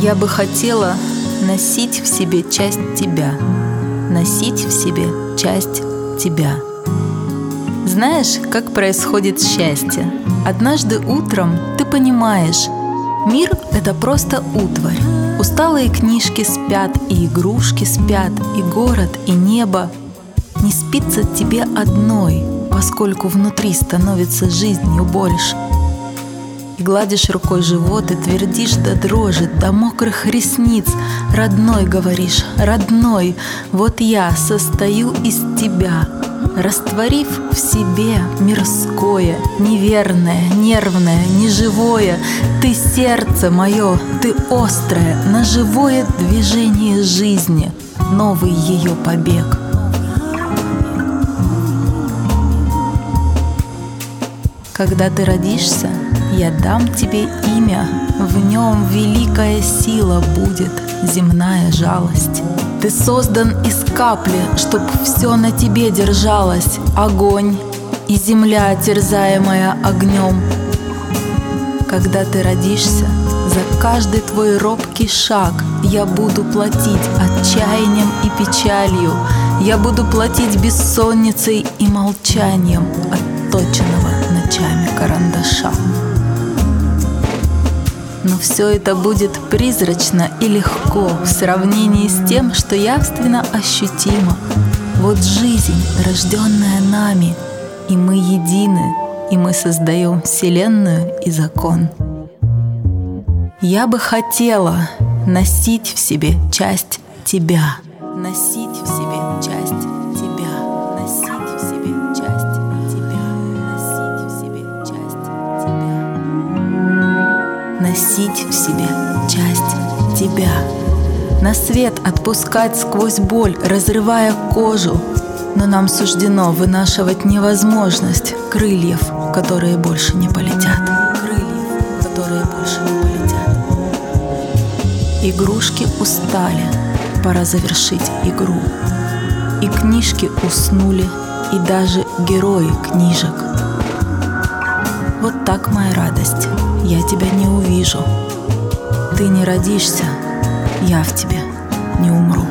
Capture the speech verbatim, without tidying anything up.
Я бы хотела носить в себе часть тебя, носить в себе часть тебя. Знаешь, как происходит счастье? Однажды утром ты понимаешь, мир — это просто утварь. Усталые книжки спят, и игрушки спят, и город, и небо. Не спится тебе одной, поскольку внутри становится жизнью больше. И гладишь рукой живот и твердишь до дрожи, до мокрых ресниц. Родной, говоришь, родной, вот я состою из тебя. Растворив в себе мирское, неверное, нервное, неживое, ты сердце мое, ты острое, на живое движение жизни, новый ее побег. Когда ты родишься, я дам тебе имя, в нем великая сила будет, земная жалость. Ты создан из капли, чтоб все на тебе держалось, огонь и земля, терзаемая огнем. Когда ты родишься, за каждый твой робкий шаг я буду платить отчаянием и печалью, я буду платить бессонницей и молчанием отточенного ночами карандаша. Но все это будет призрачно и легко в сравнении с тем, что явственно ощутимо. Вот жизнь, рожденная нами, и мы едины, и мы создаем вселенную и закон. Я бы хотела носить в себе часть тебя, носить в себе часть тебя, носить в себе часть тебя, носить в себе часть тебя. Носить в себе часть тебя, на свет отпускать сквозь боль, разрывая кожу. Но нам суждено вынашивать невозможность крыльев, которые больше не полетят, крыльев, которые больше не полетят. Игрушки устали, пора завершить игру. И книжки уснули, и даже герои книжек. Вот так, моя радость, я тебя не увижу. Ты не родишься, я в тебе не умру.